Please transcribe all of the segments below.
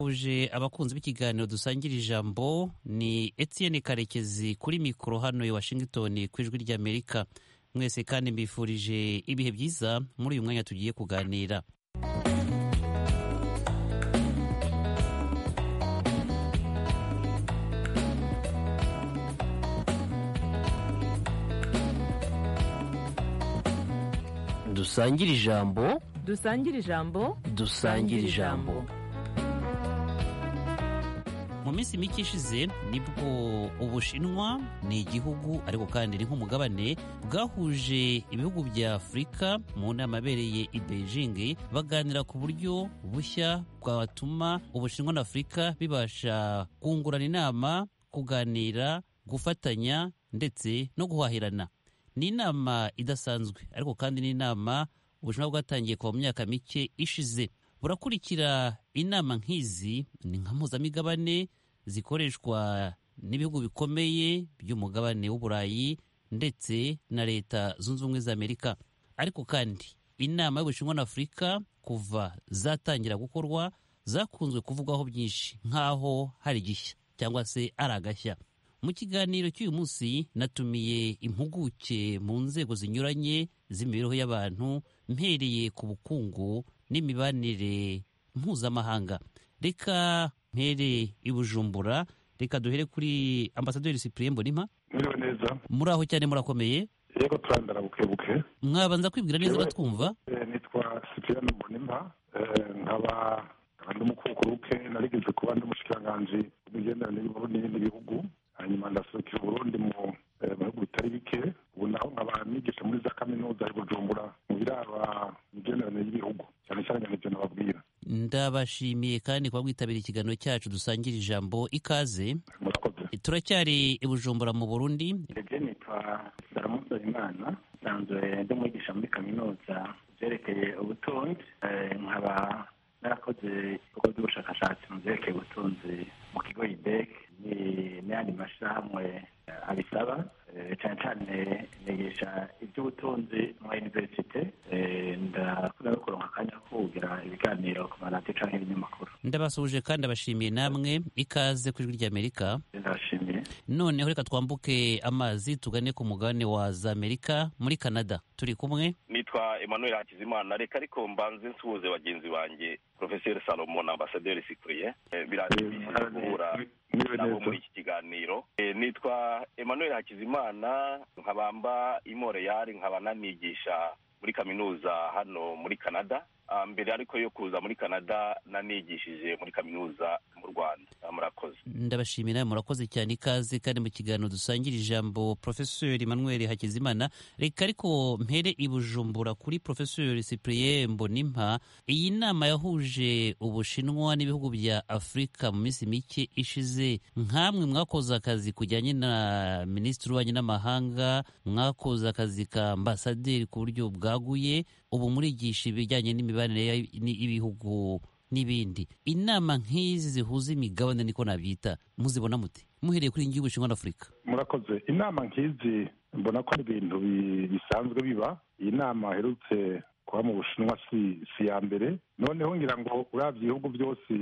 uje abakunzi b'ikiganiro dusangira ijambo ni Etienne Karekezi kuri mikoro hano i Washington ku ijwi ry'Amerika. Mwese kandi mbifurije ibihe byiza muri uyu mwanya tugiye kuganira. Dusangire ijambo, dusangire ijambo, dusangire ijambo. Mu minsi mike ishize nibwo Ubushinwa ni igihugu ariko kandi ni nk'umugabane bwahuje ibihugu bya Afurika mu nama yabereye i Beijing baganira ku buryo bushya bwatuma Ubushinwa na Afurika bibasha kungurana inama, kuganira, gufatanya ndetse no guhahirana. Ni inama idasanzwe ariko kandi ni inama Ubushinwa bwatangiye kuva mu myaka mike ishize. Burakurikira inama nk'izi ni nka mpuzamigabane zikoreshwa n'ibihugu bikomeye by'umugabane w'Uburayi ndetse na Leta Zunze Ubumwe za Amerika. Ariko kandi inama y'Ubushinwa na Afurika kuva zatangira gukorwa zakunzwe kuvugwaho byinshi nk'aho hari igishya cyangwa se ari agashya. Mu kiganiro cy'uyu munsi natumiye impuguke mu nzego zinyuranye z'imibereho y'abantu mpereye ku bukungu n'imibanire mpuzamahanga. Reka mpere i Bujumbura, reka duhere kuri Ambasaderi Cyprien Mbonimpa. Muriho neza. Muri aho cyane murakomeye? Yego turandara buke buke. Mwabanza kwibwira neza batwumva? Nitwa Cyprien Mbonimpa, nkaba ndi umukukuruke narigeze kuba ndi umushikiranganji w'imigenderanire n'ibindi bihugu, hanyuma ndaserukira Burundi mu bihugu bitari bike. Ubu naho nkaba nigisha muri za kaminuza i Bujumbura mu biraba imigenderanire y'ibihugu, cyane cyane n'ibyo nababwira. Ndabashimiye kandi kuba mwitabira ikiganiro cyacu dusangira ijambo. Ikaze. Murakoze. Turacyari i Bujumbura mu Burundi. Ndege nitwa Saramuso Imana, nsanzwe ndi mwigisha muri kaminuza byerekeye ubutunzi, nkaba narakoze ibikorwa by'ubushakashatsi mu byerekeye ubutunzi mu kigo IDEC n'ayandi mashyirahamwe abisaba, cyane cyane nigisha iby'ubutunzi mu universite. Ndakunda no kuronka akanya ko kugira ibiganiro ku maradiyo cyangwa ibinyamakuru. Ndabasuhuje kandi abashimiye namwe. Ikaze ku ijwi ry'Amerika. Ndabashimiye. Noneho reka twambuke amazi tugane ku mugabane wa za Amerika muri Canada. Turi kumwe. Nitwa Emmanuel Hakizimana. Reka ariko mbanze nsuhuze bagenzi banjye Professeur Salomon na Ambasaderi Cyprien. Birashimishije guhura nabo muri iki kiganiro. Nitwa Emmanuel Hakizimana, nkabamba i Montreal, nkaba nanigisha muri kaminuza hano muri Canada. Mbere ariko yo kuza muri Canada nanigishije muri kaminuza mu Rwanda. Murakoze. Ndabashimira, murakoze cyane. Ikaze kandi mu kiganiro dusangira ijambo Professeur Emmanuel Hakizimana. Reka ariko mpere i Bujumbura kuri Professeur Cyprien Mbonimpa. Iyi nama yahuje Ubushinwa n'ibihugu bya Afurika mu minsi mike ishize. Nkamwe mwakoze akazi kujyanye na Minisitiri w'Ububanyi n'Amahanga, mwakoze akazi ka Ambasaderi ku buryo bwaguye, ubu murigisha ibijyanye n'imibanire y'ibihugu n'ibindi. Inama nk'izi zihuza imigabane niko nabyita, muzibona mute muhereye kuri ngiye Ubushinwa na Afurika? Murakoze. Inama nk'izi mbona ko ari ibintu bisanzwe biba. Iyi nama aherutse kuba mu Bushinwa si ya mbere. Noneho ngira ngo uravye ibihugu byose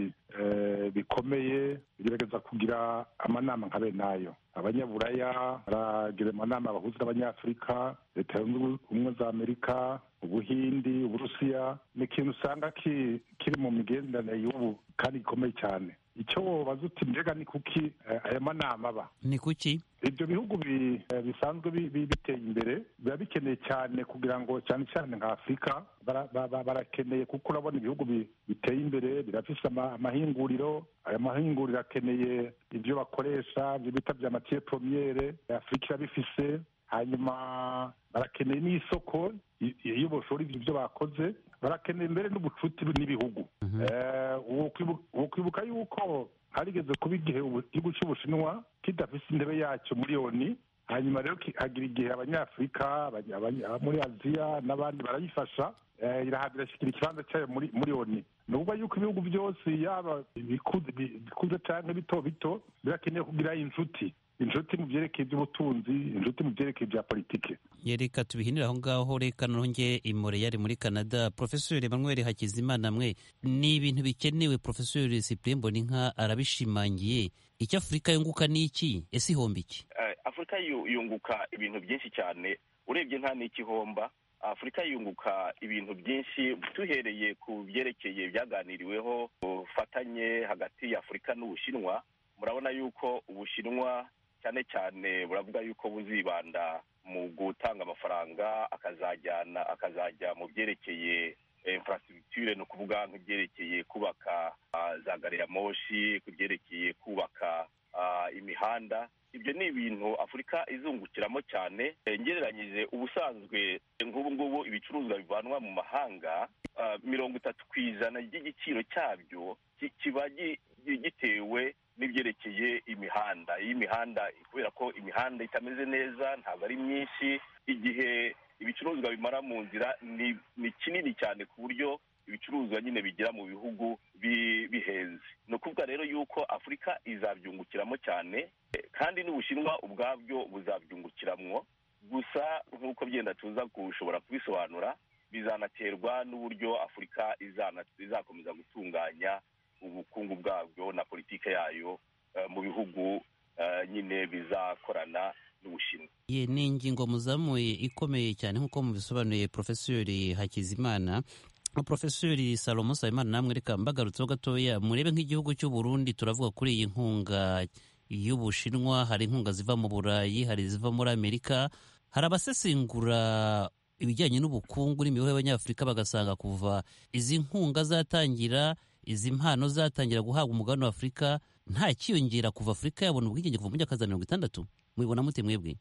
bikomeye bigerageza kugira amanama nka bene ayo. Abanyaburaya baragira amanama bahuza n'Abanyafurika, Leta Zunze Ubumwe za Amerika, Ubuhindi, Uburusiya. Ni ikintu usanga kiri mu migenderanire y'ubu kandi gikomeye cyane. Icyo wobaza uti mbega ni kuki aya manama aba? Ni kuki ibyo bihugu bisanzwe biteye imbere biba bikeneye cyane kugira ngo cyane cyane nka Afurika barakeneye, kuko urabona ibihugu biteye imbere birafise amahinguriro. Aya mahinguriro akeneye ibyo bakoresha ibyo bita bya matière première, Afurika irabifise. Hanyuma barakeneye n'isoko iyo boshora ibyo bakoze, barakeneye mbere n'ubucuti n'ibihugu. Ukwibuka yuko harigeze kuba igihe igihugu cy'Ubushinwa kidafise intebe yacyo muri ONU, hanyuma rero hagira igihe Abanyafurika, muri Aziya n'abandi barayifasha, irashyikira ikibanza cyayo muri ONU. Ni ukuvuga yuko ibihugu byose yaba bikuze cyangwa bito bito birakeneye kugira inshuti. inshuti mu byerekeye iby'ubutunzi, inshuti mu byerekeye ibya politike. Reka tubihinire aho ngaho. Reka nonge imore yari muri Canada. Profesor Emmanuel Hakizimana, mwe ni ibintu bikenewe. Profesor Cyprien Mboninka arabishimangiye. Icyo Afurika yunguka ni iki? Ese ihomba iki? Afurika yunguka ibintu byinshi cyane. Urebye nta n'ikihomba. Afurika yunguka ibintu byinshi, tuhereye ku byerekeye byaganiriweho ubufatanye hagati ya Afurika n'Ubushinwa. Murabona yuko Ubushinwa cyane cyane buravuga yuko buzibanda mu gutanga amafaranga akazajya mu byerekeye infrastructure, ni ukuvuga nk'ibyerekeye kubaka za gari ya moshi, kubyerekeye kubaka imihanda. Ibyo ni ibintu Afurika izungukiramo cyane. Ngereranyije ubusanzwe nk'ubu ngubu ibicuruzwa bivanwa mu mahanga 30% ry'igiciro cyabyo kiba gitewe n'ibyerekeye imihanda. Iyi mihanda, kubera ko imihanda itameze neza, ntabwo ari myinshi, igihe ibicuruzwa bimara mu nzira ni kinini cyane ku buryo ibicuruzwa nyine bigera mu bihugu bihenze. Ni ukuvuga rero yuko Afurika izabyungukiramo cyane, kandi n'Ubushinwa ubwabyo buzabyungukiramwo. Gusa nk'uko byenda tuza gushobora kubisobanura, bizanaterwa n'uburyo Afurika izakomeza gutunganya ubukungu bwabyo na politike yayo mu bihugu nyine bizakorana n'Ubushinwa. Ni ingingo muzamuye ikomeye cyane nk'uko mubisobanuye Profesor Hakizimana. Profesor Salomo Nsabimana, namwe reka mbagarutseho gatoya. Murebe nk'igihugu cy'u Burundi, turavuga kuri iyi nkunga y'Ubushinwa. Hari inkunga ziva mu Burayi, hari ziva muri Amerika. Hari abasesengura ibijyanye n'ubukungu n'imibereho y'Abanyafurika bagasanga kuva izi nkunga zatangira, izi mpano zatangira guhabwa umugabane wa Afurika, nta kiyongera kuva Afurika yabona ubwigenge kuva mu myaka za 60. Mubibona mute mwebwe?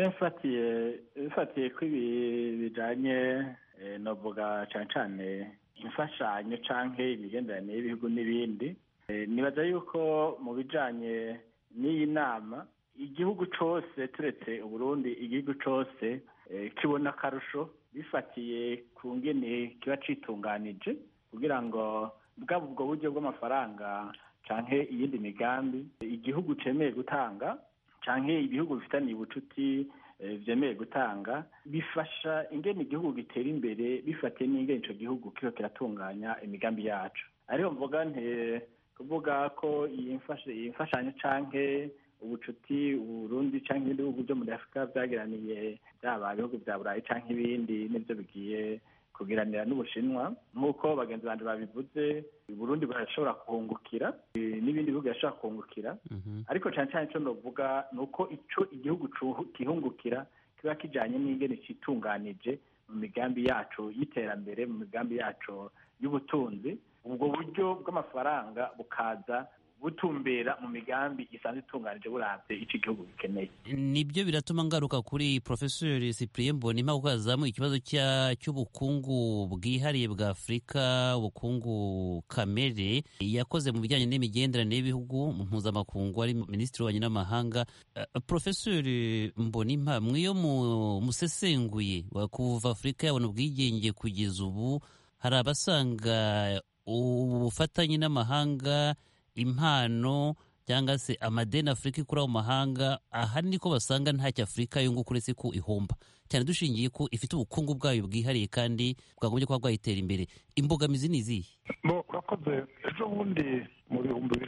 Bifatiye ko ibi bijanye novuga cyane imfashanyo canke imigenderanire y'ibihugu n'ibindi, nibaza yuko mu bijanye n'iyi nama igihugu cose turetse Uburundi, igihugu cose kibona akarusho bifatiye ku ngene kiba citunganije kugira ngo bwaba ubwo buryo bw'amafaranga canke iyindi migambi igihugu cemeye gutanga canke ibihugu bifitaniye ubucuti vyemeye gutanga, bifasha ingene igihugu gitera imbere bifatiye n'ingene ico gihugu kiba kiratunganya imigambi yacu. Ariho mvuga kuvuga ko iyi mfashanyo canke ubucuti Uburundi canke ibindi bihugu byo muri Afurika byageraniye, byaba ibihugu bya Burayi canke ibindi, nivyo bigiye kugiranira n'Ubushinwa. Nk'uko bagenzi banje babivuze, Burundi barashobora kuhungukira, n'ibindi bihugu birashobora kuhungukira. Ariko cyane cyane icyo ndavuga ni uko ico igihugu kihungukira kiba kijanye n'ingene citunganije mu migambi yacu y'iterambere, mu migambi yacu y'ubutunzi. Ubwo buryo bw'amafaranga bukaza butumbera mu migambi isanzwe itunganije buravye ico igihugu gikeneye. Nibyo biratuma ngaruka kuri Profesor Cyprien Mboninka kuko azamuye ikibazo cy'ubukungu bwihariye bwa Afurika, ubukungu kamere yakoze mu bijyanye n'imigenderanire y'ibihugu mpuzamakungu, ari Minisitiri w'Ububanyi n'Amahanga. Profesor Mboninka, mwiyo musesenguye kuva Afurika yabona ubwigenge kugeza ubu, hari abasanga ubufatanye n'amahanga, impano cyangwa se amadeni Afurika ikura mu mahanga, aha niko basanga ntacyo Afurika yunguka uretse ko ihomba, cyane dushingiye ko ifite ubukungu bwayo bwihariye kandi bwagombye kuba bwayitera imbere. Imbogamizi ni izihe? Urakoze. Ejo bundi mu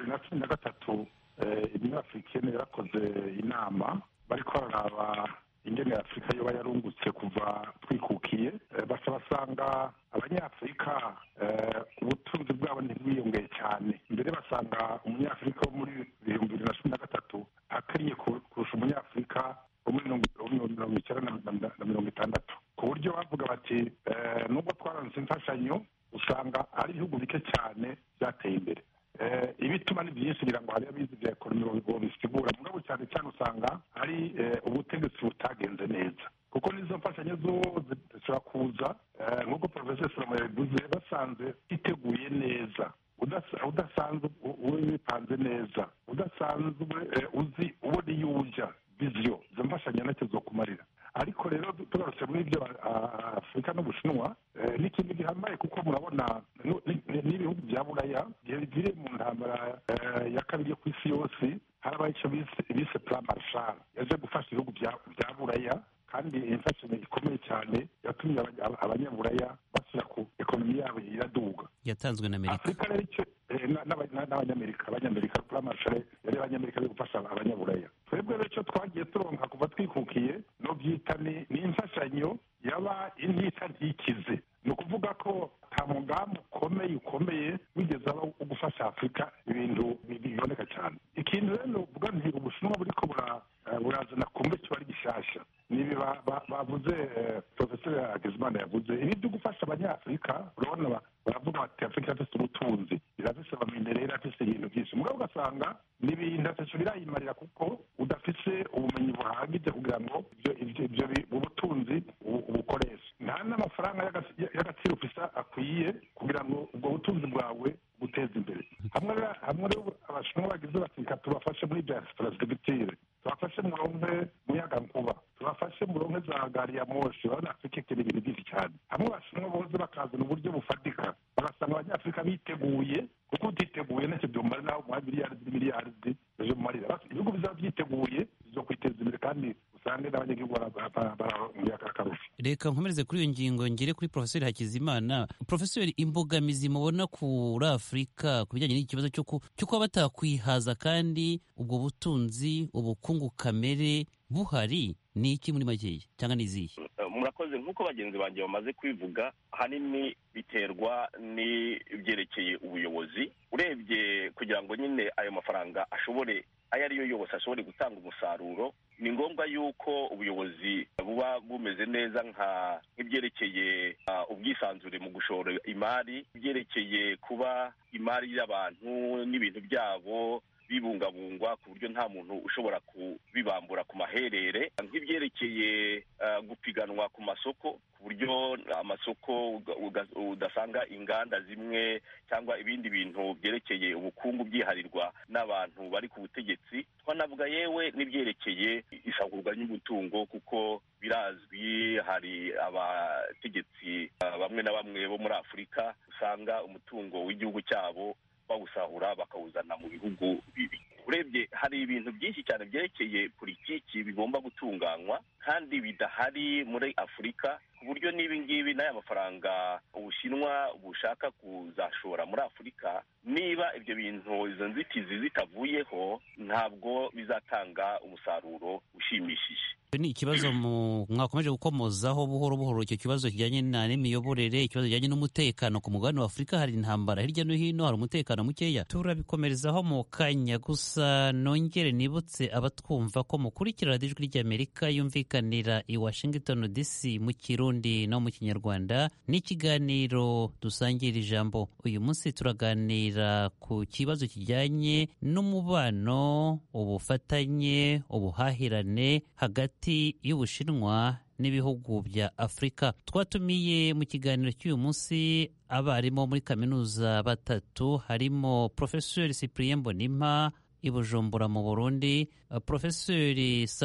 2013 Afurikene yarakoze inama bariko bararaba ingene Afurika yoba yarungutse kuva twikukiye. Basanga Abanyafurika ubutunzi bwabo ntibwiyongeye cyane. Mbere basanga umunyafurika wo muri 2013 akariye kurusha umunyafurika wo muri 1960, ku buryo bavuga bati nubwo twaranze imfashanyo usanga ari ibihugu bike cyane byateye imbere. Ibituma ni byinshi kugira ngo hari abizi bya ekonomi bisigura, mugabo cyane cyane usanga ari ubutegetsi butagenze neza, kuko nizo mfashanyo zose zishobora kuza nk'uko Professor Salomo yabivuze, basanze iteguye neza, udasanzwe wipanze neza, udasanzwe uzi ubona iyo uja viziyo, izo mfashanyo ntacyo zokumarira. Ariko rero tugarutse muri ibyo Afurika n'Ubushinwa n'ikindi gihambaye, kuko murabona n'ibihugu bya Buraya biviriye mu ntambara ya kabiri yo ku isi yose harabaye icyo bise plan Marshall yaje gufasha ibihugu bya buraya kandi imfashanyo ikomeye cyane yatumye abanyaburaya bashyira ku ekonomi yabo iraduga yatanzwe na Amerika. Afurika rero icyo abanyamerika plan Marshall yari abanyamerika bari gufasha abanyaburaya. Twebwe rero icyo twagiye turonka kuva twikukiye no byita ni imfashanyo yaba intita ntikize. Ni ukuvuga ko nta mugambi ukomeye wigeze aba wo gufasha Afurika ibintu biboneka cyane. Ikintu rero uvuga nti Ubushinwa buriko burazana kumbe cyo ari gishasha nibi bavuze Professor Hakizimana yavuze ibi byo gufasha abanyafurika. Urabona baravuga bati Afurika ifite ubutunzi irafise abaminerere irafise ibintu byinshi mugabo ugasanga ni ibintu atacyo birayimarira kuko udafise ubumenyi buhagije kugira ngo ibyo ubutunzi ubukoreshe. Nta n'amafaranga y'agaciro ufise akwiye kugira ngo ubwo butunzi bwawe buteze imbere. Hamwe rero Abashinwa bagize bati reka tubafashe muri bya infrastructure, tubafashe muronke muyagankuba, tubafashe muronke za gari ya moshi. Urabona Afurika ikeneye ibintu byinshi cyane. Hamwe Abashinwa bose bakazana uburyo bufatika bagasanga abanyafurika biteguye kuko utiteguye ntacyo byumara naho umuha miliyaridi ejo mumarira. Ibihugu bizaba byiteguye bizo kwiteza imbere kandi usange n'abanyagihugu baramuye akarusho. Reka nkomereze kuri iyo ngingo ngere kuri Professor Hakizimana. Professor, imbogamizi mubona kuri Afurika ku bijyanye n'ikibazo cyo kuba batakwihaza kandi ubwo butunzi ubukungu kamere buhari ni iki muri makeya cyangwa n'izihe? Murakoze. nk'uko bagenzi banjye bamaze kwivuga ahanini biterwa n'ibyerekeye ubuyobozi. Urebye kugira ngo nyine ayo mafaranga ashobore ayo ariyo yose ashobore gutanga umusaruro, ni ngombwa yuko ubuyobozi buba bumeze neza nk'ibyerekeye ubwisanzure mu gushora imari, ibyerekeye kuba imari y'abantu n'ibintu byabo bibungabungwa ku buryo nta muntu ushobora kubibambura ku maherere, nk'ibyerekeye gupiganwa ku masoko ku buryo amasoko udasanga inganda zimwe cyangwa ibindi bintu byerekeye ubukungu byiharirwa n'abantu bari ku butegetsi. Twanavuga yewe n'ibyerekeye isagurwa ry'umutungo kuko birazwi hari abategetsi bamwe na bamwe bo muri Afurika usanga umutungo w'igihugu cyabo bawusahura bakawuzana mu bihugu bibi. Urebye hari ibintu byinshi cyane byerekeye politiki bigomba gutunganywa kandi bidahari muri Afurika, ku buryo n'ibi ngibi n'aya mafaranga Ubushinwa bushaka kuzashora muri Afurika, niba ibyo bintu izo nzitizi zitavuyeho ntabwo bizatanga umusaruro ushimishije. Ni ikibazo mwakomeje gukomozaho buhoro buhoro, icyo kibazo kijyanye n'imiyoborere, ikibazo kijyanye n'umutekano ku mugabane wa Afurika. Hari intambara hirya no hino, hari umutekano mukeya. Turabikomerezaho mu kanya, gusa nongere nibutse abatwumva ko mukurikira radiyo Ijwi ry'Amerika yumvikanira i Washington DC mu Kirundi no mu Kinyarwanda. N'ikiganiro dusangira ijambo. Uyu munsi turaganira ku kibazo kijyanye n'umubano, ubufatanye, ubuhahirane hagati y'Ubushinwa n'ibihugu bya Afurika. Twatumiye mu kiganiro cy'uyu munsi abarimu muri kaminuza batatu, harimo Professor Cyprien Mbonimpa i Bujumbura mu Burundi, Professor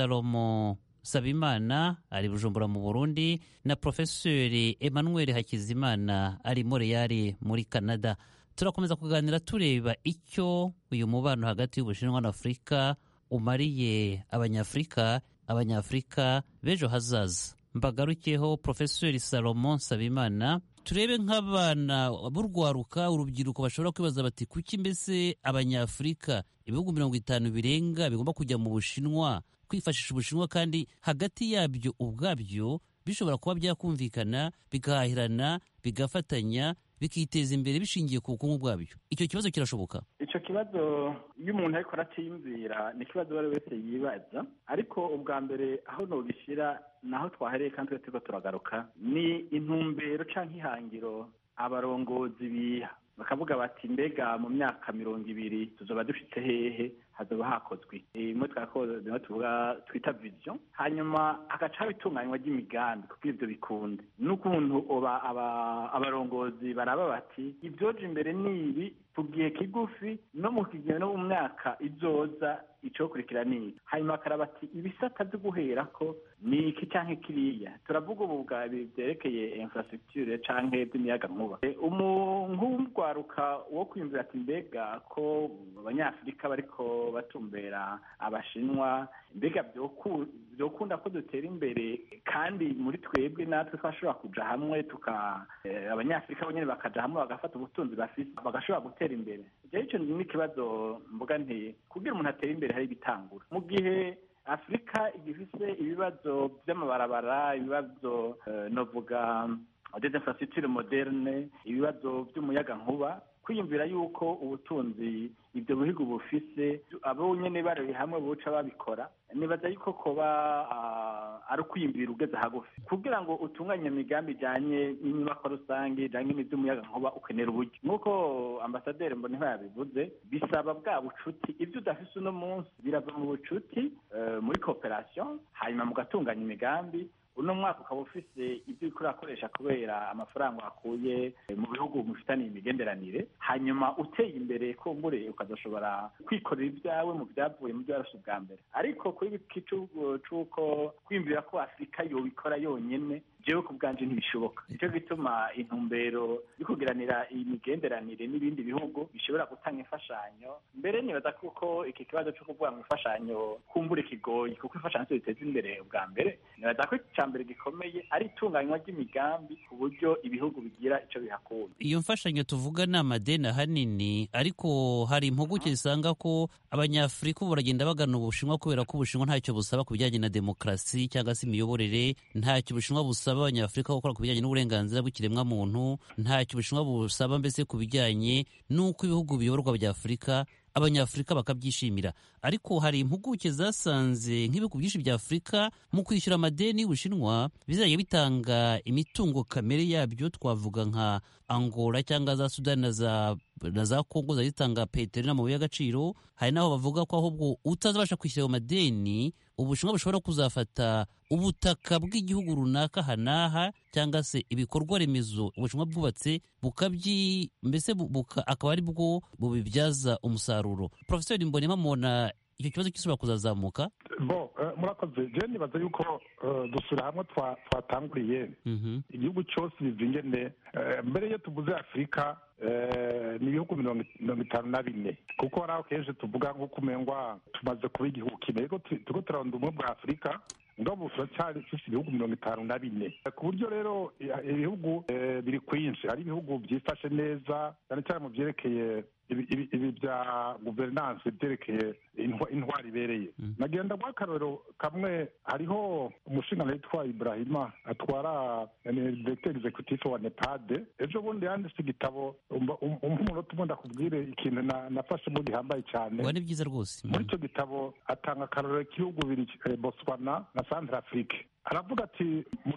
Salomo Nsabimana ari Bujumbura mu Burundi, na Professor Emmanuel Hakizimana ari Montreal muri Canada. Turakomeza kuganira tureba icyo uyu mubano hagati y'Ubushinwa na Afurika umariye abanyafurika b'ejo hazaza. Mbagarukeho Professor Salomo Nsabimana, turebe nk'abana b'urwaruka, urubyiruko bashobora kwibaza bati kuki mbese abanyafurika ibihugu 50 birenga bigomba kujya mu Bushinwa kwifashisha Ubushinwa kandi hagati yabyo ubwabyo bishobora kuba byakumvikana bigahahirana bigafatanya bikiteza imbere bishingiye ku bukungu bwabyo. Icyo kibazo kirashoboka? Icyo kibazo iyo umuntu ariko aracyiyumvira ni ikibazo uwo ari wese yibaza, ariko ubwa mbere aho nogishyira naho twahereye kandi turiko turagaruka ni intumbero canke ihangiro abarongozi biha, bakavuga bati mbega mu myaka 20 tuzoba dushitse hehe, hazoba hakozwe imwe tuvuga twita vision, hanyuma hagaca bitunganywa ry'imigambi kuko ivyo bikunde n'ukuntu abarongozi baraba bati ibyoje imbere nibi ku gihe kigufi no mu kigihe no mu myaka izoza icokurikira niki. Hanyuma akaraba ati ibisata vyo guherako ni iki canke kiriya. Turavuga ubu bwa byerekeye infrastructure canke by'imiyagankuba. Nk'urwaruka wo kwiyumvira ati mbega ko abanyafurika bariko batumbera abashinwa, mbega vyokunda ko dutera imbere kandi muri twebwe natwe twashobora kuja hamwe abanyafurika bonyene bakaja hamwe bagafata ubutunzi bafise bagashobora gutera imbere. Ico ni ikibazo mvuga nti kugira umuntu atera imbere hari bitangura. Mu gihe Afrika igifise ibibazo vy'amabarabara, ibibazo novuga des infrastructures moderne, ibibazo vy'umuyagankuba, kwiyumvira yuko ubutunzi ibyo bihugu bufise abo nyene bari hamwe buca babikora, nibaza yuko koba ari ukwiyumvira ugeze hagufi kugira ngo utunganye imigambi ijanye n'inyubako rusange ijanye n'ivy'umuyagankuba ukenera uburyo. Nk'uko ambasaderi Mboniho yabivuze, bisaba bwa bucuti. Ivyo udafise uno munsi birava mu bucuti, muri cooperation, hanyuma mugatunganya imigambi. Uno mwaka ukaba ufise ibyo uriko urakoresha kubera amafaranga wakuye mu bihugu mufitaniye imigenderanire, hanyuma uteye imbere kumbure ukazoshobora kwikorera ibyawe mu byavuye mu byarashe bwa mbere. Ariko kuri iki c'uko kwiyumvira ko Afrika yobikora yonyene, jewe ku bwanje ntibishoboka. Nico gituma intumbero yo kugiranira imigenderanire n'ibindi bihugu bishobora gutanga imfashanyo. Mbere nibaza kuko iki kibazo cyo kuvuga mu imfashanyo kumbure kigoye, kuko imfashanyo ziteza imbere ubwa mbere. Nibaza ko icambere gikomeye ari itunganywa ry'imigambi ku buryo ibihugu bigira ico bihakura. Iyo mfashanyo tuvuga ni amadeni ahanini, ariko hari impuguke zisanga ko abanyafurika ubu baragenda bagana Ubushinwa kubera ko Ubushinwa ntacyo busaba ku bijyanye na demokarasi cyangwa se imiyoborere, ntacyo Ubushinwa busaba abanyafurika gukora ku bijyanye n'uburenganzira bw'ikiremwamuntu, ntacyo Ubushinwa busaba mbese ku bijyanye n'uko ibihugu biyoborwa bya Afurika abanyafurika bakabyishimira. Ariko hari impuguke zasanze nk'ibihugu byinshi bya Afurika mu kwishyura amadeni y'Ubushinwa bizajya bitanga imitungo kamere yabyo, twavuga nka Angola cyangwa za Sudani na za Kongo zitanga peteroli n'amabuye y'agaciro. Hari n'aho bavuga ko ahubwo utazabasha kwishyura ayo madeni Ubushinwa bushobora kuzafata ubutaka bw'igihugu runaka hanaha cyangwa se ibikorwa remezo Ubushinwa bwubatse mbese akaba ari bwo bubibyaza umusaruro. Professor Mbonimpa, mubona icyo kibazo kisubira kuzazamuka? Murakoze. Je nibaza yuko dusura hamwe twatanguriye igihugu cyose bizingene. Mbere yo tuvuze Afrika ni ibihugu 54, kuko hari aho kenshi tuvuga nk'uko umengwa tumaze kuba igihugu kimwe, turiko turarondera ubumwe bwa Afrika ngabo turacyari dufise ibihugu 54, ku buryo rero ibihugu biri kwinshi. Hari ibihugu byifashe neza cyane cyane mu byerekeye ibi bya guverinance, byerekeye intwari ibereye. Nagenda guha akarorero kamwe. Hariho umushinga witwa Ibrahima atwara directeur executif wa NEPAD. Ejo bundi yanditse igitabo, umunota umwe ndakubwire ikintu nafashe mu gihambaye cyane. Ni byiza rwose. Muri icyo gitabo atanga akarorero k'ibihugu biri Botswana na Centrafrique. Aravuga ati mu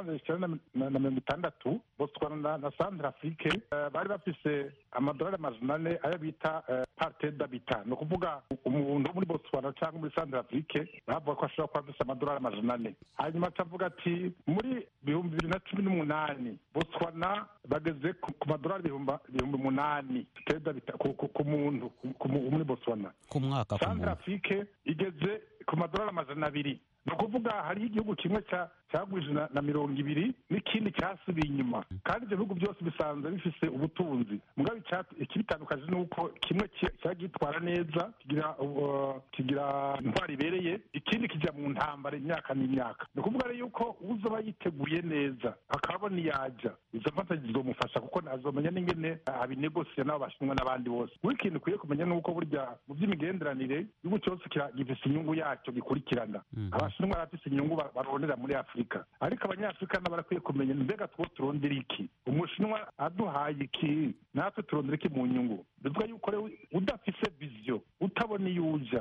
1960 Botswana na Centrafrique bari bafise amadolari amajana ayo bita parte d'habitat. Ni ukuvuga umuntu muri Botswana cyangwa muri Centrafrique bavuga ko ashobora kuba afise amadolari amajana 4. Hanyuma akavuga ati muri 2018 Botswana bageze ku madolari 8,000 parte d'habitat ku muntu muri Botswana. Ku mwaka. Centrafrique igeze ku madolari amajana 2. Ni ukuvuga hariho igihugu kimwe cyagwije na 20 n'ikindi cyasubiye inyuma, kandi ibyo bihugu byose bisanzwe bifise ubutunzi. Mugabe ikibitandukanye ni uko kimwe cyagitwara neza, kigira intwari ibereye, ikindi kijya mu ntambara imyaka n'imyaka. Ni ukuvuga rero yuko uzoba yiteguye neza akabona iyajya, izo mfashanyo zizomufasha kuko azomenya n'ingene abinegosiye n'abo Bashinwa n'abandi bose. Ikintu ukwiye kumenya ni uko burya mu by'imigenderanire igihugu cyose gifise inyungu yacyo gikurikirana. Abashinwa barafise inyungu barondera muri Afrika, ariko abanyafurika nabo barakwiye kumenya mbega two turondera iki. Umushinwa aduhaye iki, natwe turondera iki mu nyungu. Bivuga yuko rero udafise vision, utabona iyo uja,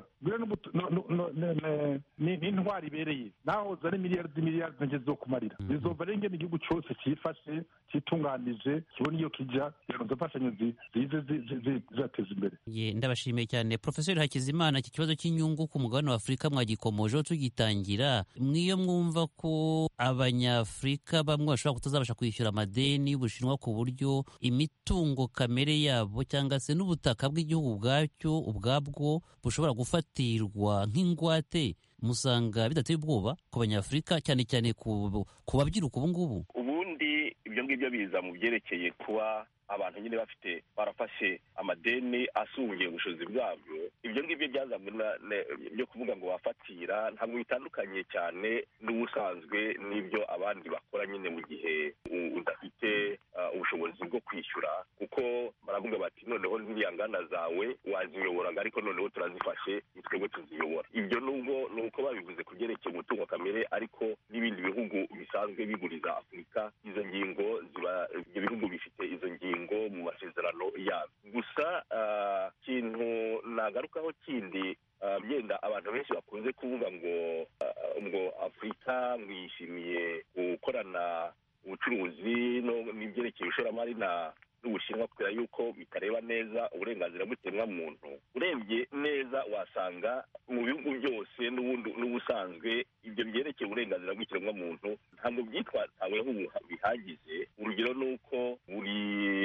n'intwari ibereye naho zari miliyari nge zo kumarira. Bizova rero ingene igihugu cyose cyifashe citunganije kibona iyo kija kugira ngo izo mfashanyo zize zizateza imbere. Ndabashimiye cyane Profesor Hakizimana. Iki kibazo cy'inyungu ku mugabane wa Afurika mwagikomojeho tugitangira, mwiyo mwumva ko abanyafurika bamwe bashobora kutazabasha kwishyura amadeni y'Ubushinwa ku buryo imitungo kamere yabo cyangwa se n'ubutaka bw'igihugu ubwabwo bushobora gufatirwa nk'ingwate, musanga bidateye ubwoba ku banyafurika cyane cyane ku babyiruka ubu ngubu? Ubundi ibyo ngibyo biza mu byerekeye kuba abantu nyine barafashe amadeni asungiye ubushobozi bwabyo. Ibyo ngibyo byazanywe byo kuvuga ngo bafatira ntabwo bitandukanye cyane n'ubusanzwe n'ibyo abandi bakora nyine mu gihe udafite ubushobozi bwo kwishyura, kuko baravuga bati noneho ziriya nganda zawe waziyoboraga ariko noneho turazifashe twebwe tuziyobora. Ibyo nubwo ni uko babivuze ku byerekeye umutungo kamere, ariko n'ibindi bihugu bisanzwe biguriza Afurika izo ngingo ibyo bihugu bifite izo ngingo mu masezerano yabo. Gusa ikintu nagarukaho kindi, byenda abantu benshi bakunze kuvuga ngo Afurika mwishimiye gukorana ubucuruzi n'ibyerekeye ishoramari n'Ubushinwa kubera yuko bitareba neza uburenganzira bw'ikiremwamuntu. Urebye neza wasanga mu bihugu byose n'ubusanzwe ibyo byerekeye uburenganzira bw'ikiremwamuntu ntabwo byitwataweho bihagije. Urugero ni uko buri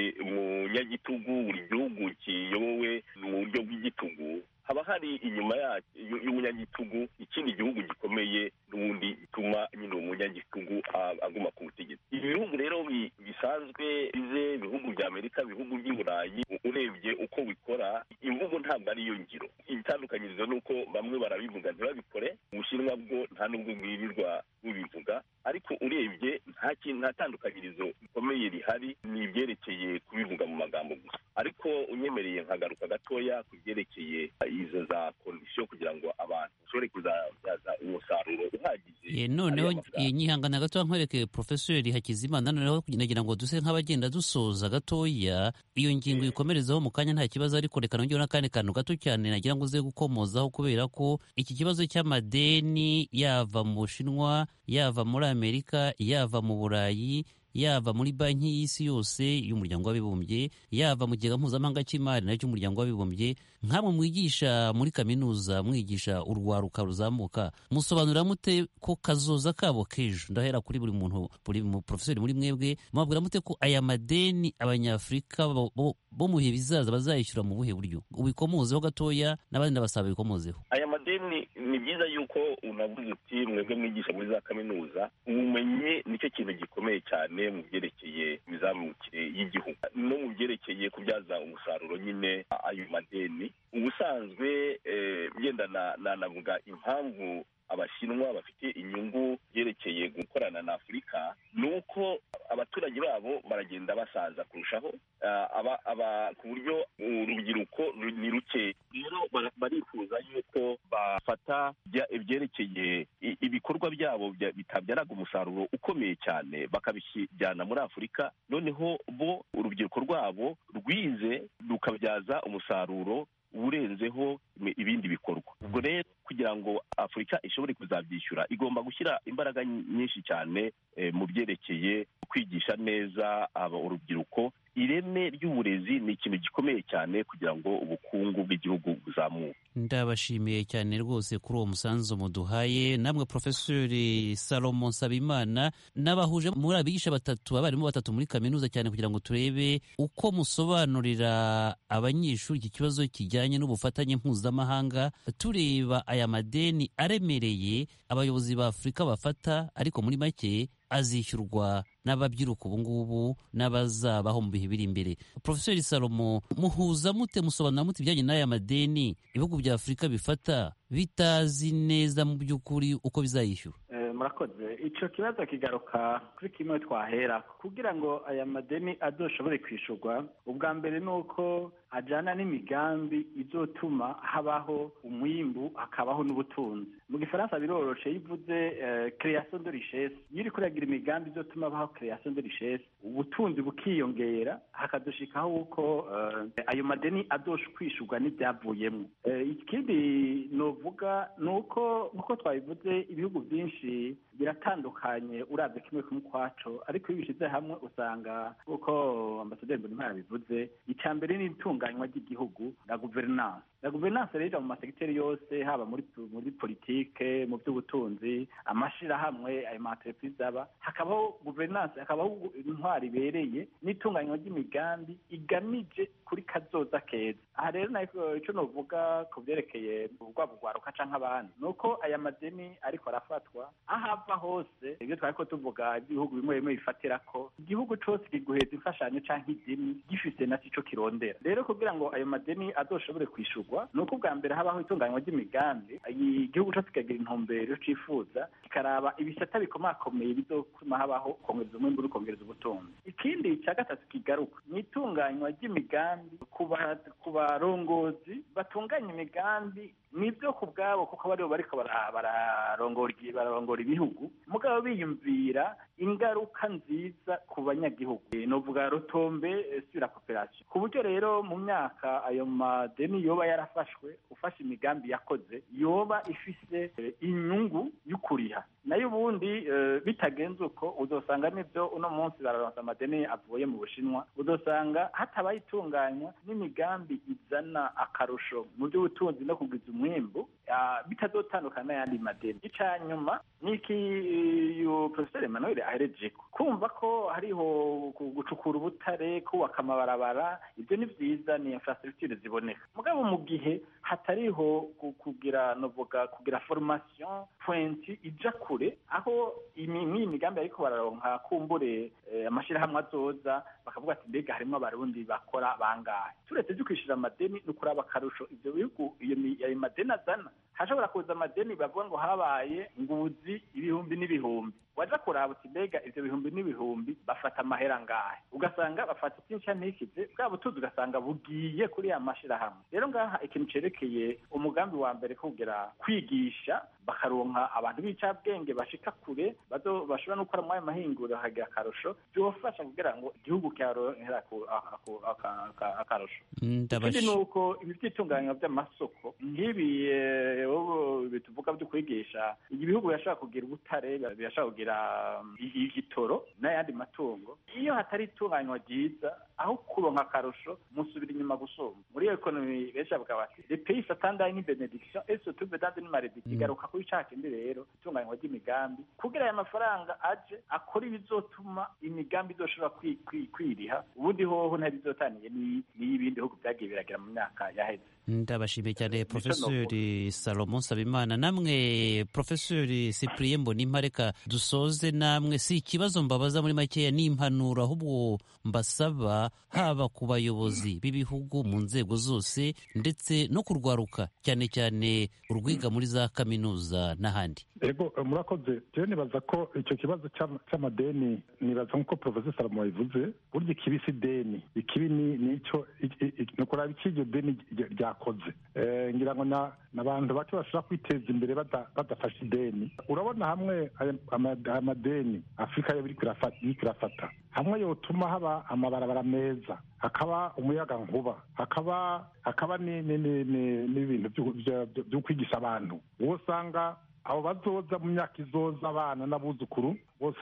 munyagitugu, buri gihugu kiyobowe mu buryo bw'igitugu, haba hari inyuma y'umunyagitugu ikindi gihugu gikomeye n'ubundi gituma nyine uwo munyagitugu aguma ku butegetsi. Ibi bihugu rero bisanzwe ibihugu bya Amerika, ibihugu by'i Burayi, urebye uko bikora imvugo ntabwo ariyo ngiro. Itandukanyirizo ni uko bamwe barabivuga ntibabikore, Ubushinwa bwo nta nubwo bwirirwa bubivuga, ariko urebye nta tandukanyirizo rikomeye rihari, ni ibyerekeye kubivuga mu magambo gusa. Ariko unyemereye nkagaruka gatoya ku byerekeye izo za kondisiyo kugira ngo abantu bashobore kuzabyaza umusaruro uhagije. Noneho nyihangana gatoya nkwereke Profesor Hakizimana, noneho nagira ngo duse nk'abagenda dusoza gatoya iyo ngingo ikomerezaho mu kanya nta kibazo, ariko reka nongere n'akandi kantu gato cyane nagira ngo uze gukomozaho, kubera ko iki kibazo cy'amadeni yava mu Bushinwa, yava muri Amerika, yava mu Burayi, yava muri banki y'isi yose y'umuryango w'abibumbye, yava mu kigega mpuzamahanga cy'imari nacyo cy'umuryango w'abibumbye, nkamwe mwigisha muri kaminuza, mwigisha urwaruka ruzamuka, musobanurira mute ko kazoza kabo k'ejo, ndahera kuri buri muntu, buri mu profesori muri mwebwe, mubabwira mute ko aya madeni abanyafurika bo mu bihe bizaza bazayishyura mu buhe buryo? Ubikomozeho gatoya n'abandi ndabasaba bikomozeho. Aya madeni ni byiza yuko unavuze uti mwebwe mwigisha muri za kaminuza, ubumenyi nicyo kintu gikomeye cyane mu byerekeye imizamukire y'igihugu no mu byerekeye kubyaza umusaruro nyine ayo madeni. Ubusanzwe byenda navuga impamvu Abashinwa bafite inyungu byerekeye gukorana na Afurika ni uko abaturage babo baragenda basaza kurushaho, ku buryo urubyiruko ni ruke. Rero barifuza yuko bafata ibyerekeye ibikorwa byabo bitabyaraga umusaruro ukomeye cyane bakabijyana muri Afurika, noneho bo urubyiruko rwabo rwize rukabyaza umusaruro urenzeho ibindi bikorwa. Ubwo rero kugira ngo Afurika ishobore kuzabyishyura igomba gushyira imbaraga nyinshi cyane mu byerekeye kwigisha neza urubyiruko. Ireme ry'uburezi ni ikintu gikomeye cyane kugira ngo ubukungu bw'igihugu buzamuke. Ndabashimiye cyane rwose kuri uwo musanzu muduhaye. Namwe Profesori Salomon Nsabimana n'abahuje muri abigisha abarimu batatu muri kaminuza, cyane kugira ngo turebe uko musobanurira abanyeshuri iki kibazo kijyanye n'ubufatanye mpuzamahanga, tureba aya madeni aremereye abayobozi ba Afurika bafata, ariko muri make azishyurwa n'ababyiruka ubu ngubu n'abazabaho mu bihe biri imbere. Profesori Salomo, muhuza mute, musobanura mute ibijyanye n'aya madeni ibihugu bya Afurika bifata bitazi neza mu by'ukuri uko bizayishyura? Murakoze. Icyo kibazo kigaruka kuri kimwe twahera kugira ngo aya madeni adoshobore kwishurwa. Ubwa mbere ni uko ajyana n'imigambi izotuma habaho umwimbu, hakabaho n'ubutunzi. Mu Gifaransa biroroshe, yivuze création de richesse. Iyo uri kuragira imigambi izotuma habaho création de richesse, ubutunzi bukiyongera, hakadushikaho uko ayo madeni adosha kwishurwa n'ibyavuyemo. Ikindi novuga ni uko nk'uko twabivuze, ibihugu byinshi biratandukanye uravye kimwe kumwe kwaco, ariko iyo bishize hamwe usanga uko ambasaderi Mbonimpa bivuze, icya mbere ni itunganywa ry'igihugu na guverinance. La guverinance rero mu masegiteri yose, haba muri politike, mu by'ubutunzi, amashirahamwe, ayo ma-entreprise aba, hakabaho guverinance, hakabaho intwari ibereye n'itunganywa ry'imigambi igamije kuri kazoza keza. Aha rero ico novuga ku vyerekeye urwabo rwaruka canke abandi, nuko aya madeni ariko arafatwa ahava hose. Ibyo twariko tuvuga ibihugu bimwe bimwe bifatirako, igihugu cose kiguheza imfashanyo canke ideni gifise naco ico kirondera. Rero kugira ngo ayo madeni azoshobore kwishurwa, nuko ubwa mbere habaho itunganywa ry'imigambi, igihugu cose kikagira intumbero cifuza, kikaraba ibisata bikomakomeye bizotuma habaho kongereza umwimbu n'ukongereza ubutunzi. Ikindi ca gatatu kigaruka ni itunganywa ry'imigambi ku barongozi batunganya imigambi nibyo ku bwabo, kuko baribo bariko bararongora ibihugu, mugabo biyumvira ingaruka nziza ku banyagihugu. Novuga rotombe sur la coopération, ku buryo rero mu myaka ayo madeni yoba yarafashwe, ufashe imigambi yakoze yoba ifise inyungu y'ukuriha. Nayo ubundi bitagenze uko, uzosanga nibyo uno munsi bararonsa amadeni avuye mu Bushinwa, uzosanga hatabaye itunganywa n'imigambi izana akarusho mu by'ubutunzi no kugwiza umwimbu, bitazotandukana n'ayandi madeni. Ica nyuma niki Professor Emmanuel aherejeko, kumva ko hariho gucukura ubutare, kubaka amabarabara, ibyo ni vyiza, ni infrastructure ziboneka. Mugabo mu gihe hatariho kugira formation pointi ija kure, aho imigambi ariko bararonka kumbure amashirahamwe azoza bakavuga ati mbega harimo abarundi bakora bangahe. Turetse byo kwishira amadeni no kuraba akarusho ivyo bihugu iyo madeni azana. Hashobora kuza amadeni bavuga ngo habaye nguzi ibihumbi n'ibihumbi, waja kuraba uti mbega ivyo bihumbi n'ibihumbi bafata amahera ngahe, ugasanga bafata ikintu ntikize bwa butuzi, ugasanga bugiye kuri ya mashirahamwe. Rero ngaha ikintu cerekeye umugambi wa mbere kugira kwigisha, bakaronka abantu b'icabwenge bashika kure, bashobora no gukora mu mahinguriro hagira akarusho, byofasha kugira ngo igihugu cyaronkera akarusho. Ikindi nuko ibi byitunganywa by'amasoko nk'ibi bituvuga byo kwigisha, ibihugu birashaka kugira ubutare, birashaka kugira igitoro n'ayandi matungo. Iyo hatari itunganywa ryiza, aho kuronka akarusho musubira inyuma gusoma. Muri economy benshi bavuga bati les pays s'attendent une bénédiction et se trouvent dans une malédiction. Igaruka kuri caka indi rero itunganywa ry'imigambi, kugira aya mafaranga aje akora ibizotuma imigambi izoshobora kwiriha. Ubundi hoho ntabizotaniye n'ibindi bihugu byagiye biragira mu myaka yaheze. Ndabashimiye cyane Professor Salomon Nsabimana. Namwe Professor Cyprien Mbonimpa, reka dusoze namwe, si ikibazo mbabaza muri makeya, ni impanuro ahubwo mbasaba, haba ku bayobozi b'ibihugu mu nzego zose, ndetse no kurwaruka cyane cyane urwiga muri za kaminuza n'ahandi. Ego murakoze. Jewe nibaza ko icyo kibazo cy'amadeni, nibaza nk'uko Professor Salomon yabivuze, burya ikibisi deni, ikibi nico nukuraba ikiryo deni ryakoze. Ngira ngo n'abantu bake bashobora kwiteza imbere badafashe ideni. Urabona hamwe amadeni Afrika yo biriko irafata, hamwe yotuma haba amabarabara meza, hakaba umuyaga nkuba, hakaba n'ibintu byo kwigisha abantu, wosanga abo bazoza mu myaka izoza, abana n'abuzukuru,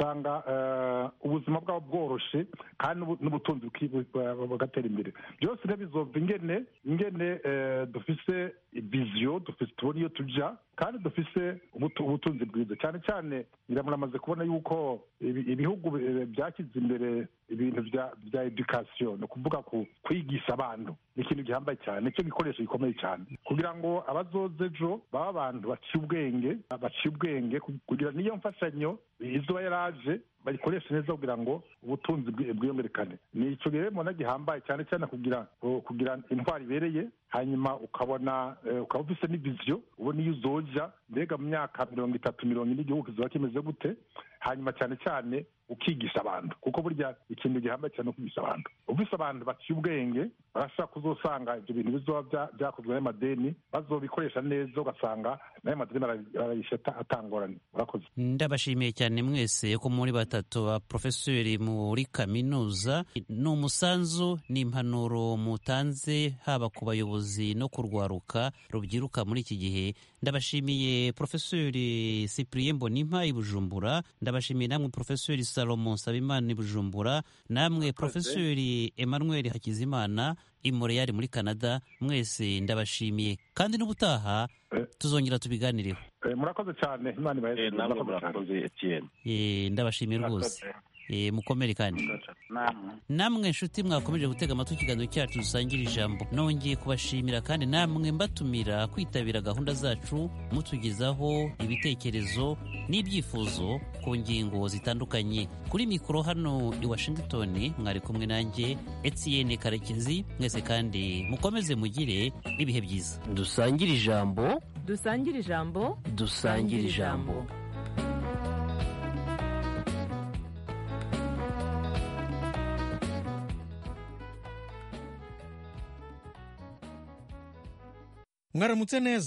usanga ubuzima bwabo bworoshe kandi n'ubutunzi bugatera imbere. Byose rero bizova ingene dufise viziyo, tubona iyo tuja, kandi dufise ubutunzi bwiza. Cyane cyane muramaze kubona yuko ibihugu byashyize imbere ibintu bya education, ni ukuvuga kwigisha abantu, ni ikintu gihambaye cyane, nicyo gikoresho gikomeye cyane, kugira ngo abazoze ejo baba abantu baciye ubwenge, kugira niyo mfashanyo izuba yaraje bayikoresha neza kugira ngo ubutunzi bwiyongerekane. Ni icyo rero mbona gihambaye cyane cyane kugira intwari ibereye, hanyuma ukaba ufise n'iviziyo, ubona iyo uzoja mbega mu myaka 30-40 igihugu kizoba kimeze gute, hanyuma cyane cyane ukigisha abantu, kuko burya ikintu gihambaye cyane kwigisha abantu. Ufise abantu baciye ubwenge, barashaka kuzosanga ibyo bintu bizoba byakozwe n'amadeni bazobikoresha neza, ugasanga n'ayo madeni barayishata atangorane. Murakoze. Ndabashimiye cyane cyane mwese ko muri batatu ba profeseri muri kaminuza. Ni umusanzu n'impanuro mutanze haba ku bayobozi no kurwaruka rubyiruka muri iki gihe. Ndabashimiye Profeseri Cyprien Mbonimpa i Bujumbura, ndabashimiye namwe Profeseri Salomon Nsabimana i Bujumbura, namwe Profeseri Emmanuel Hakizimana i Montreal muri Canada. Mwese ndabashimiye kandi n'ubutaha tuzongera tubiganireho. Murakoze cyane, Imana ibahe. Murakoze Etienne. Ndabashimiye rwose. Mukomere kandi namwe nshuti mwakomeje gutega amatwi ikiganiro cyacu dusangira ijambo. Nongeye kubashimira kandi namwe mbatumira kwitabira gahunda zacu, mutugezaho ibitekerezo n'ibyifuzo ku ngingo zitandukanye. Kuri mikoro hano i Washington mwari kumwe nanjye Etienne Karekezi. Mwese kandi mukomeze mugire ibihe byiza. Dusangire ijambo, dusangire ijambo, dusangire ijambo. Mwaramutse neza.